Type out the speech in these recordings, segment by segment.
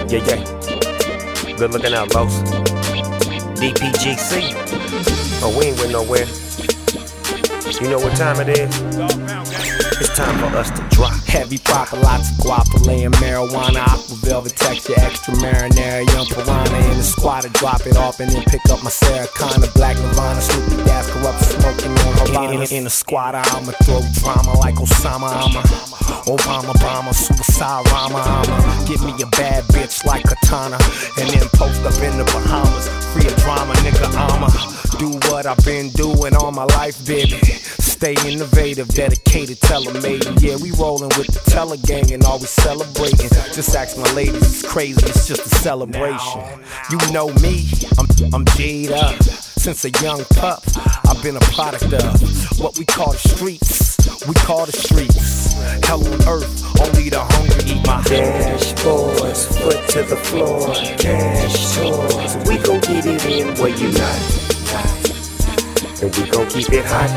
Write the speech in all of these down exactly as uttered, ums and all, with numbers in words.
Yeah, yeah. Good looking out, Los. D P G C. Oh, we ain't went nowhere. You know what time it is? It's time for us to drop. Heavy proper, lots of guapa, laying marijuana, aqua velvet texture, extra marinara, young piranha in the squad to drop it off and then pick up my Sarah Connor, Black Nirvana, Snoopy gas, corrupt smoking on Havana. In the squad, I'ma throw drama like Osama, I'ma Obama, Obama, suicide rama, I'ma give me a bad bitch like Katana, and then post up in the Bahamas, free of drama, nigga, I'ma do what I've been doing all my life, baby. Stay innovative, dedicated, tele-made. Yeah, we rollin' with the Teller gang and always celebrating. Just ask my ladies, it's crazy, it's just a celebration. You know me, I'm, I'm G'd up. Since a young pup, I've been a product of what we call the streets. We call the streets hell on earth, only the hungry eat my dashboards, foot to the floor, cash tours. We gon' get it in where you not, and we gon' keep it hot.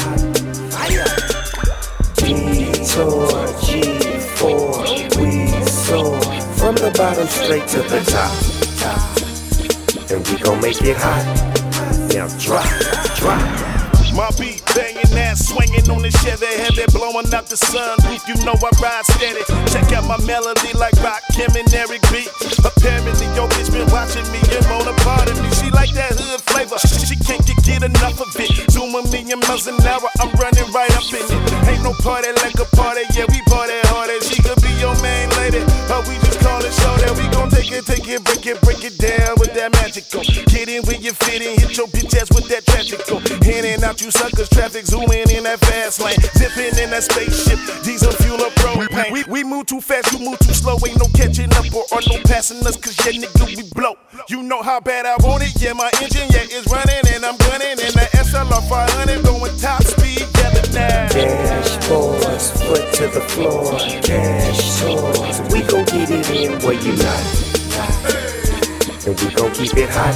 Detour, G four, we soar from the bottom straight to the top, and we gon' make it hot. Now drop, drop. My beat banging ass, swinging on the Chevy, heavy, blowing out the sunroof. You know I ride steady. Check out my melody like Rakim and Eric B. Apparently your bitch been watching me and wanna part of me. She like that hood flavor, she can't get, get enough of it. Zoom a million miles an hour, I'm running right up in it. Ain't no party like a party, yeah we party harder. She could be your main lady, but we just call it show that we gon' take it, take it, break it, break it down with that magical. Get in when you fit in, hit your bitch ass with that tragical. In and out you suckers, traffic zooming in that fast lane, zipping in that spaceship, diesel fuel up propane. We, we move too fast, you move too slow, ain't no catching up or, or no passing us, cause yeah nigga we blow. You know how bad I want it, yeah my engine yeah is running and I'm gunning, and the S L R five hundred going top speed, yeah the now. Dashboards, foot to the floor, cash tours. We gon' get it in where you not, and we gon' keep it hot.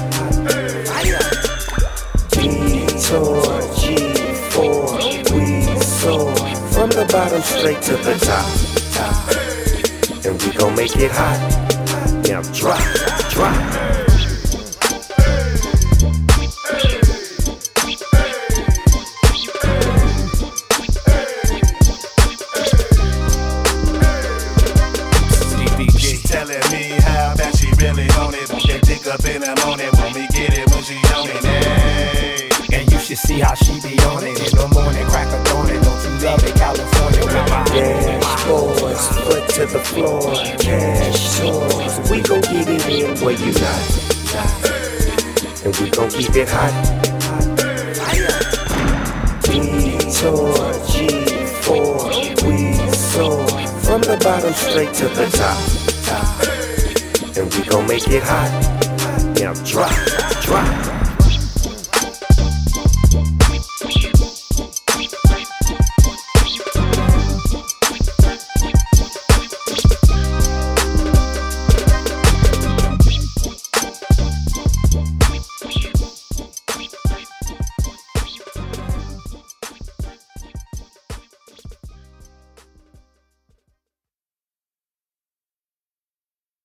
Detour, G four, we soar from the bottom straight to the top, and we gon' make it hot. Now drop, drop. She telling me how bad she really want it. Want that dick up in the morning, want me get it when she on it. Hey. And you should see how she be on it in the morning, crack a dawn. Don't you love it, California with my dashboards, foot to the floor, cash tours. We gon' get it in where you not, and we gon' keep it hot. Detour, G four, we soar from the bottom straight to the top, and we gon' make it hot. Now drop, drop.